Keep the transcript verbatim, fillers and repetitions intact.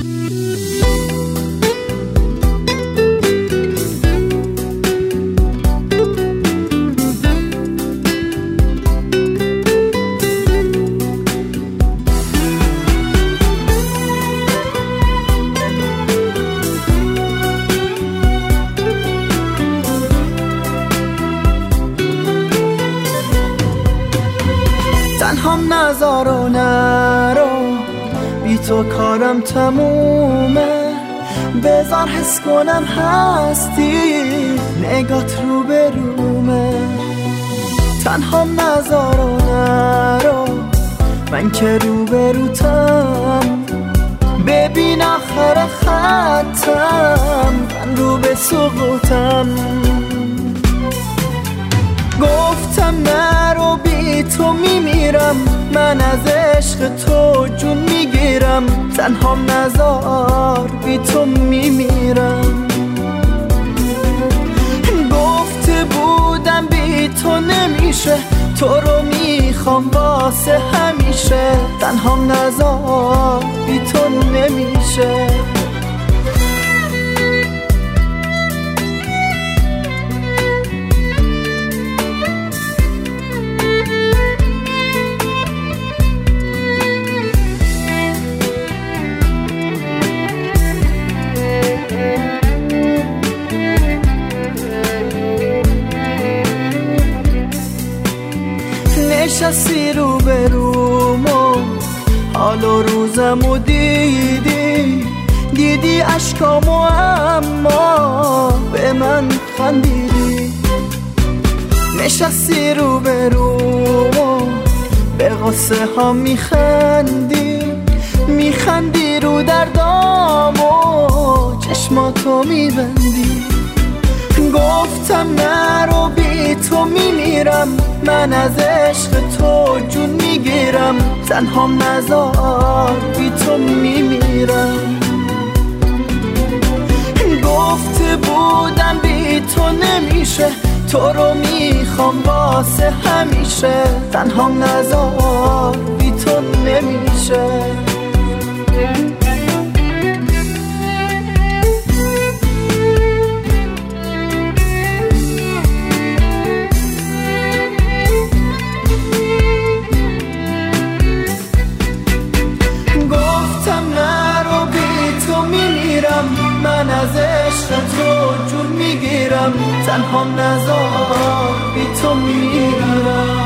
تنهام نذار و نرو، بی تو کارم تمومه. بذار حس کنم هستی، نگات رو به رومه. تنهام نذار و نرو، من که رو به روتم. ببین آخر خطم، من رو به سقوطم. گفتم نرو، بی تو میمیرم. من از عشق تو جون میگیرم. تنهام نذار، بی تو میمیرم. گفته بودم بی تو نمیشه، تو رو میخوام واسه همیشه. تنهام نذار، بی تو نمیشه. نشستی رو به روم و حال و روزمو دیدی. دیدی اشکامو اما به من خندیدی. نشستی رو به روم و به غصه ها میخندی. میخندی رو دردام و چشماتو میبندی. گفتم نرو، بی تو میمیرم. من از عشق تو جون میگیرم. تنهام نذار، بی تو میمیرم. گفته بودم بی تو نمیشه، تو رو میخوام واسه همیشه. تنهام نذار، بی تو نمیشه. من از عشق تو جون میگیرم. تنهام نذار، بی تو میمیرم.